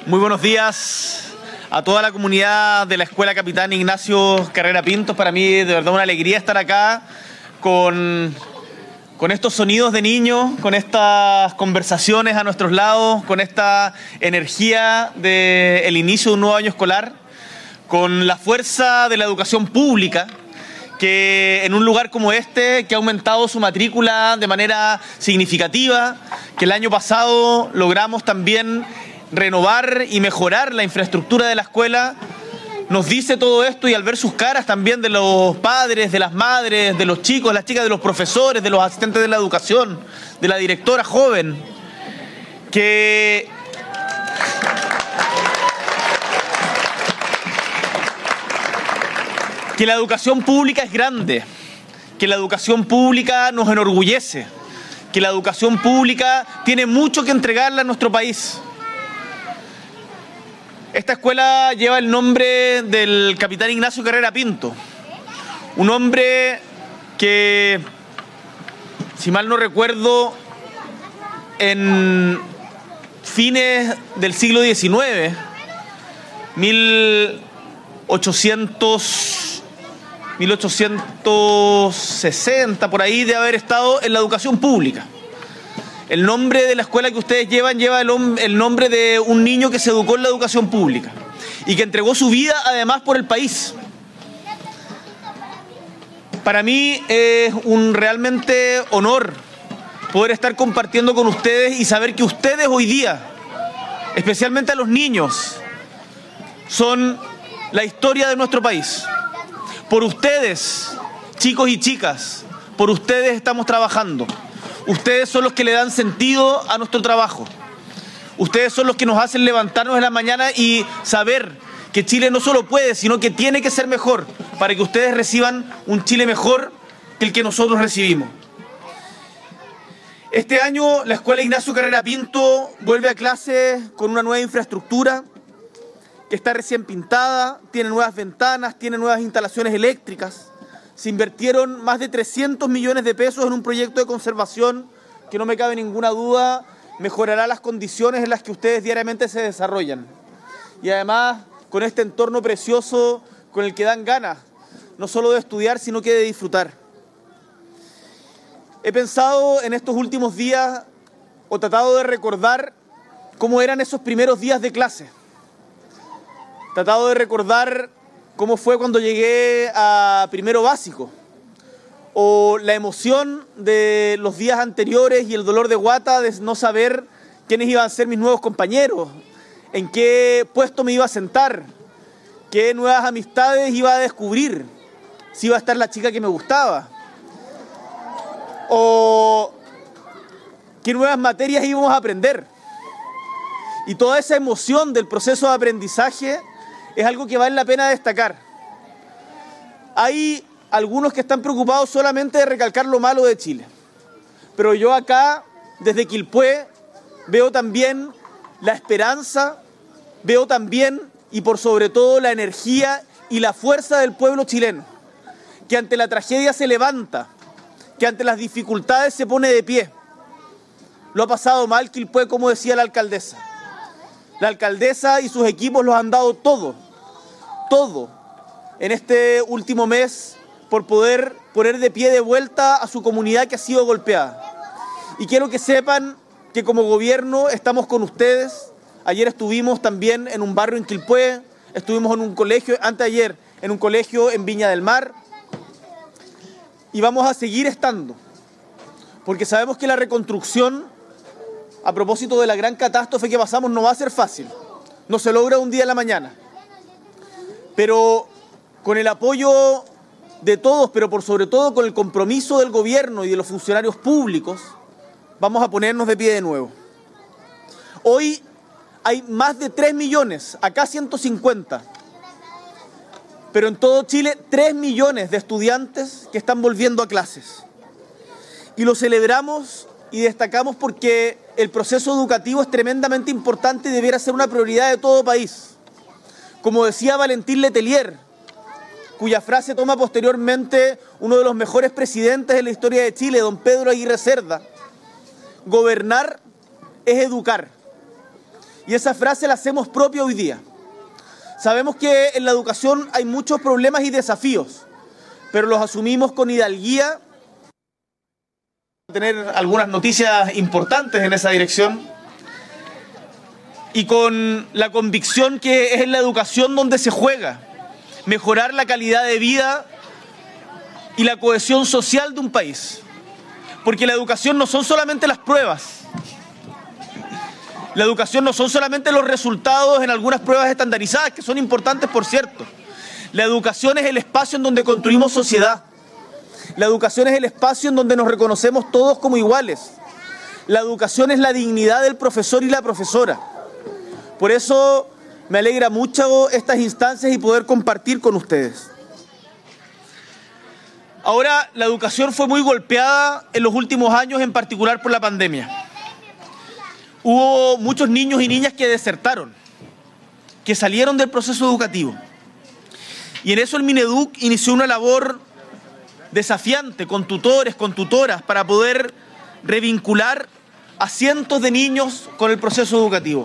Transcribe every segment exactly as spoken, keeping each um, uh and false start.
Muy buenos días a toda la comunidad de la Escuela Capitán Ignacio Carrera Pintos. Para mí, de verdad, una alegría estar acá con, con estos sonidos de niños, con estas conversaciones a nuestros lados, con esta energía del inicio de un nuevo año escolar, con la fuerza de la educación pública, que en un lugar como este, que ha aumentado su matrícula de manera significativa, que el año pasado logramos también renovar y mejorar la infraestructura de la escuela, nos dice todo esto, y al ver sus caras también de los padres, de las madres, de los chicos, las chicas, de los profesores, de los asistentes de la educación, de la directora joven, que que la educación pública es grande, que la educación pública nos enorgullece, que la educación pública tiene mucho que entregarle a nuestro país. Esta escuela lleva el nombre del Capitán Ignacio Carrera Pinto, un hombre que, si mal no recuerdo, en fines del siglo diecinueve, mil ochocientos, mil ochocientos sesenta, por ahí, de haber estado en la educación pública. El nombre de la escuela que ustedes llevan lleva el, el nombre de un niño que se educó en la educación pública y que entregó su vida además por el país. Para mí es un realmente honor poder estar compartiendo con ustedes y saber que ustedes hoy día, especialmente a los niños, son la historia de nuestro país. Por ustedes, chicos y chicas, por ustedes estamos trabajando. Ustedes son los que le dan sentido a nuestro trabajo. Ustedes son los que nos hacen levantarnos en la mañana y saber que Chile no solo puede, sino que tiene que ser mejor, para que ustedes reciban un Chile mejor que el que nosotros recibimos. Este año la Escuela Ignacio Carrera Pinto vuelve a clase con una nueva infraestructura que está recién pintada, tiene nuevas ventanas, tiene nuevas instalaciones eléctricas. Se invirtieron más de trescientos millones de pesos en un proyecto de conservación que, no me cabe ninguna duda, mejorará las condiciones en las que ustedes diariamente se desarrollan. Y además, con este entorno precioso con el que dan ganas, no solo de estudiar, sino que de disfrutar. He pensado en estos últimos días, o tratado de recordar cómo eran esos primeros días de clase. He tratado de recordar cómo fue cuando llegué a primero básico, o la emoción de los días anteriores y el dolor de guata de no saber quiénes iban a ser mis nuevos compañeros, en qué puesto me iba a sentar, qué nuevas amistades iba a descubrir, si iba a estar la chica que me gustaba, o qué nuevas materias íbamos a aprender. Y toda esa emoción del proceso de aprendizaje es algo que vale la pena destacar. Hay algunos que están preocupados solamente de recalcar lo malo de Chile. Pero yo acá, desde Quilpué, veo también la esperanza, veo también y por sobre todo la energía y la fuerza del pueblo chileno, que ante la tragedia se levanta, que ante las dificultades se pone de pie. Lo ha pasado mal Quilpué, como decía la alcaldesa. La alcaldesa y sus equipos los han dado todo, todo, en este último mes por poder poner de pie de vuelta a su comunidad que ha sido golpeada. Y quiero que sepan que como gobierno estamos con ustedes. Ayer estuvimos también en un barrio en Quilpué, estuvimos en un colegio, anteayer, en un colegio en Viña del Mar, y vamos a seguir estando, porque sabemos que la reconstrucción, a propósito de la gran catástrofe que pasamos, no va a ser fácil, no se logra un día a la mañana, pero con el apoyo de todos, pero por sobre todo con el compromiso del gobierno y de los funcionarios públicos, vamos a ponernos de pie de nuevo. Hoy hay más de tres millones, acá ciento cincuenta, pero en todo Chile tres millones de estudiantes que están volviendo a clases. Y lo celebramos y destacamos porque el proceso educativo es tremendamente importante y debiera ser una prioridad de todo país. Como decía Valentín Letelier, cuya frase toma posteriormente uno de los mejores presidentes de la historia de Chile, don Pedro Aguirre Cerda, gobernar es educar. Y esa frase la hacemos propia hoy día. Sabemos que en la educación hay muchos problemas y desafíos, pero los asumimos con hidalguía. Tener algunas noticias importantes en esa dirección y con la convicción que es en la educación donde se juega mejorar la calidad de vida y la cohesión social de un país. Porque la educación no son solamente las pruebas, la educación no son solamente los resultados en algunas pruebas estandarizadas, que son importantes por cierto. La educación es el espacio en donde construimos sociedad. La educación es el espacio en donde nos reconocemos todos como iguales. La educación es la dignidad del profesor y la profesora. Por eso me alegra mucho estas instancias y poder compartir con ustedes. Ahora, la educación fue muy golpeada en los últimos años, en particular por la pandemia. Hubo muchos niños y niñas que desertaron, que salieron del proceso educativo. Y en eso el Mineduc inició una labor desafiante, con tutores, con tutoras, para poder revincular a cientos de niños con el proceso educativo.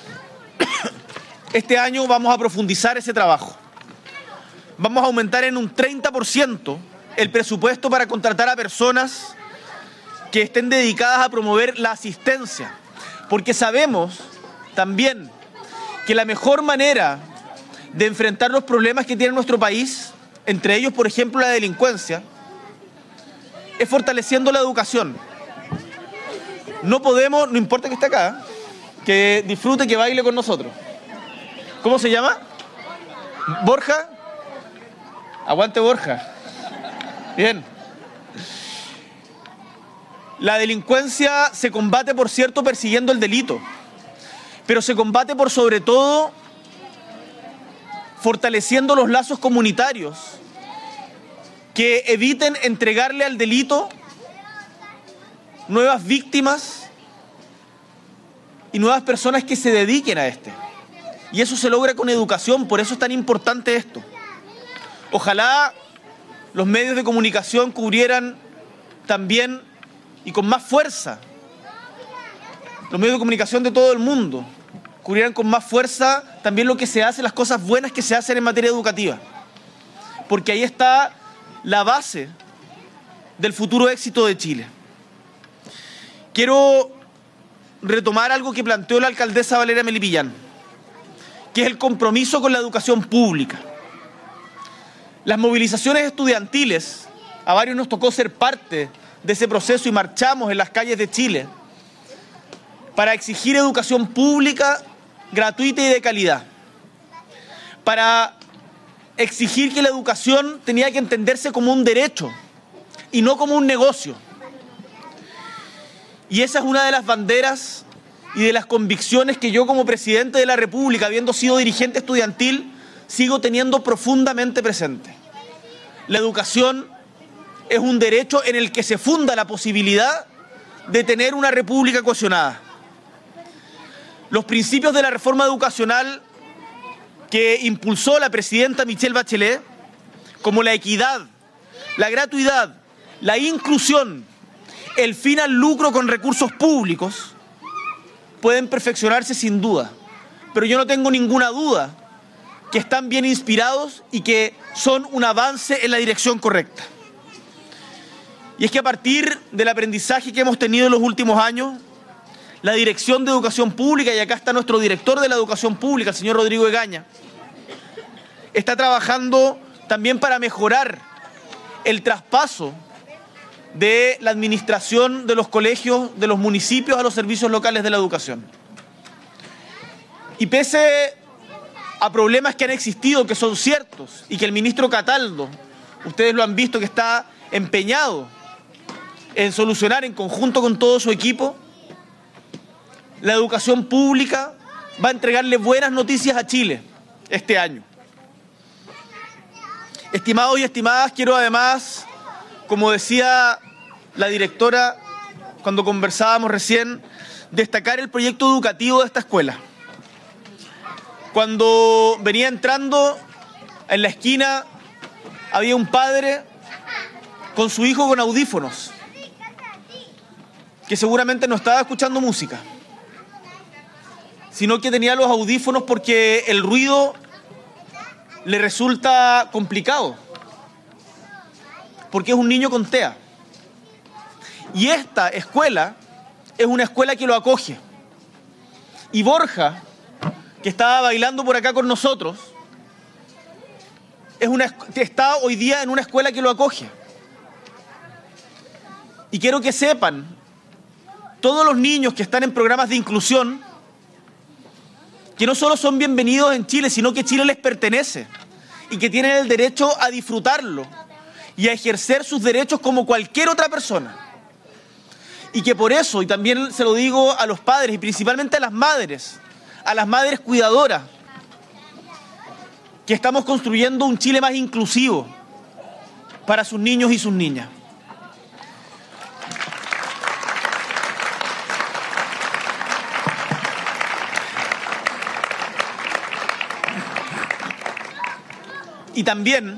Este año vamos a profundizar ese trabajo. Vamos a aumentar en un treinta por ciento el presupuesto para contratar a personas que estén dedicadas a promover la asistencia, porque sabemos también que la mejor manera de enfrentar los problemas que tiene nuestro país, entre ellos, por ejemplo, la delincuencia, es fortaleciendo la educación. No podemos, no importa que esté acá, que disfrute, que baile con nosotros. ¿Cómo se llama? ¿Borja? Aguante Borja. Bien. La delincuencia se combate, por cierto, persiguiendo el delito, pero se combate por sobre todo fortaleciendo los lazos comunitarios que eviten entregarle al delito nuevas víctimas y nuevas personas que se dediquen a este. Y eso se logra con educación, por eso es tan importante esto. Ojalá los medios de comunicación cubrieran también y con más fuerza, los medios de comunicación de todo el mundo, cubrieran con más fuerza también lo que se hace, las cosas buenas que se hacen en materia educativa. Porque ahí está la base del futuro éxito de Chile. Quiero retomar algo que planteó la alcaldesa Valeria Melipillán, que es el compromiso con la educación pública. Las movilizaciones estudiantiles, a varios nos tocó ser parte de ese proceso y marchamos en las calles de Chile para exigir educación pública gratuita y de calidad, para exigir que la educación tenía que entenderse como un derecho y no como un negocio. Y esa es una de las banderas y de las convicciones que yo, como presidente de la República, habiendo sido dirigente estudiantil, sigo teniendo profundamente presente. La educación es un derecho en el que se funda la posibilidad de tener una república cohesionada. Los principios de la reforma educacional que impulsó la presidenta Michelle Bachelet, como la equidad, la gratuidad, la inclusión, el fin al lucro con recursos públicos, pueden perfeccionarse sin duda, pero yo no tengo ninguna duda que están bien inspirados y que son un avance en la dirección correcta. Y es que a partir del aprendizaje que hemos tenido en los últimos años, la Dirección de Educación Pública, y acá está nuestro director de la Educación Pública, el señor Rodrigo Egaña, está trabajando también para mejorar el traspaso de la administración de los colegios, de los municipios a los servicios locales de la educación. Y pese a problemas que han existido, que son ciertos, y que el ministro Cataldo, ustedes lo han visto, que está empeñado en solucionar en conjunto con todo su equipo, la educación pública va a entregarle buenas noticias a Chile este año. Estimados y estimadas, quiero además, como decía la directora cuando conversábamos recién, destacar el proyecto educativo de esta escuela. Cuando venía entrando, en la esquina había un padre con su hijo con audífonos, que seguramente no estaba escuchando música. sino que tenía los audífonos porque el ruido le resulta complicado, porque es un niño con T E A. Y esta escuela es una escuela que lo acoge. Y Borja, que estaba bailando por acá con nosotros, es una, está hoy día en una escuela que lo acoge. Y quiero que sepan, todos los niños que están en programas de inclusión, que no solo son bienvenidos en Chile, sino que Chile les pertenece y que tienen el derecho a disfrutarlo y a ejercer sus derechos como cualquier otra persona. Y que por eso, y también se lo digo a los padres y principalmente a las madres, a las madres cuidadoras, que estamos construyendo un Chile más inclusivo para sus niños y sus niñas. Y también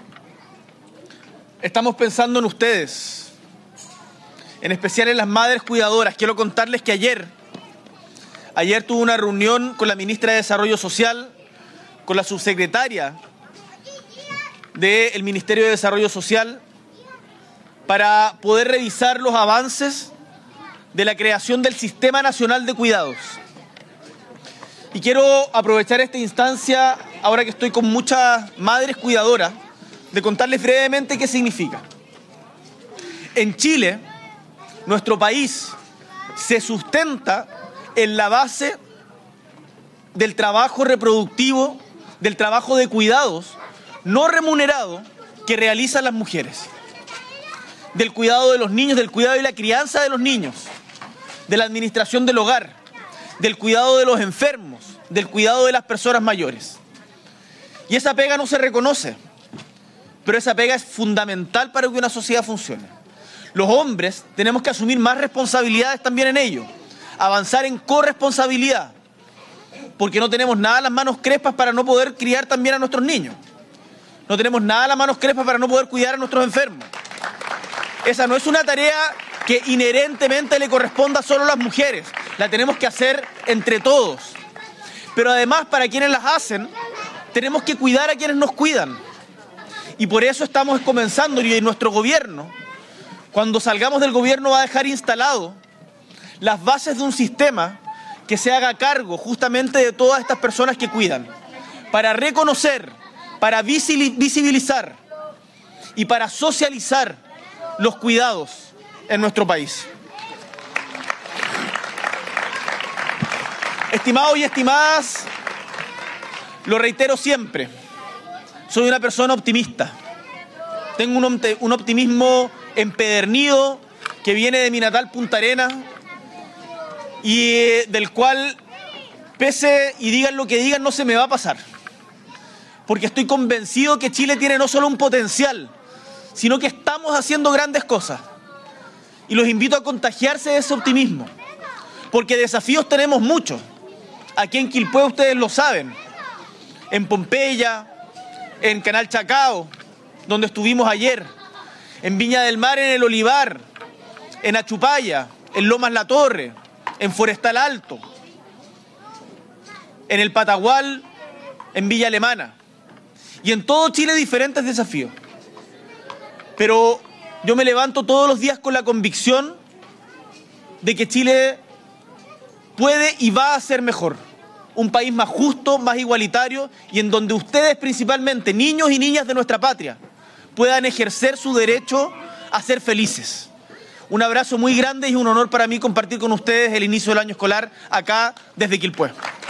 estamos pensando en ustedes, en especial en las madres cuidadoras. Quiero contarles que ayer, ayer tuve una reunión con la ministra de Desarrollo Social, con la subsecretaria del Ministerio de Desarrollo Social, para poder revisar los avances de la creación del Sistema Nacional de Cuidados. Y quiero aprovechar esta instancia, ahora que estoy con muchas madres cuidadoras, de contarles brevemente qué significa. En Chile, nuestro país se sustenta en la base del trabajo reproductivo, del trabajo de cuidados no remunerado que realizan las mujeres, del cuidado de los niños, del cuidado y la crianza de los niños, de la administración del hogar, del cuidado de los enfermos, del cuidado de las personas mayores. Y esa pega no se reconoce, pero esa pega es fundamental para que una sociedad funcione. Los hombres tenemos que asumir más responsabilidades también en ello, avanzar en corresponsabilidad, porque no tenemos nada en las manos crespas para no poder criar también a nuestros niños. No tenemos nada en las manos crespas para no poder cuidar a nuestros enfermos. Esa no es una tarea que inherentemente le corresponda solo a las mujeres, la tenemos que hacer entre todos. Pero además, para quienes las hacen, tenemos que cuidar a quienes nos cuidan. Y por eso estamos comenzando, y nuestro gobierno, cuando salgamos del gobierno, va a dejar instalado las bases de un sistema que se haga cargo justamente de todas estas personas que cuidan, para reconocer, para visibilizar y para socializar los cuidados en nuestro país. Estimados y estimadas, lo reitero siempre, soy una persona optimista. Tengo un, un optimismo empedernido que viene de mi natal Punta Arenas y eh, del cual, pese y digan lo que digan, no se me va a pasar. Porque estoy convencido que Chile tiene no solo un potencial, sino que estamos haciendo grandes cosas. Y los invito a contagiarse de ese optimismo, porque desafíos tenemos muchos. Aquí en Quilpué ustedes lo saben, en Pompeya, en Canal Chacao, donde estuvimos ayer, en Viña del Mar, en El Olivar, en Achupaya, en Lomas La Torre, en Forestal Alto, en el Patagual, en Villa Alemana. Y en todo Chile diferentes desafíos. Pero yo me levanto todos los días con la convicción de que Chile puede y va a ser mejor. Un país más justo, más igualitario y en donde ustedes principalmente, niños y niñas de nuestra patria, puedan ejercer su derecho a ser felices. Un abrazo muy grande y un honor para mí compartir con ustedes el inicio del año escolar acá desde Quilpué.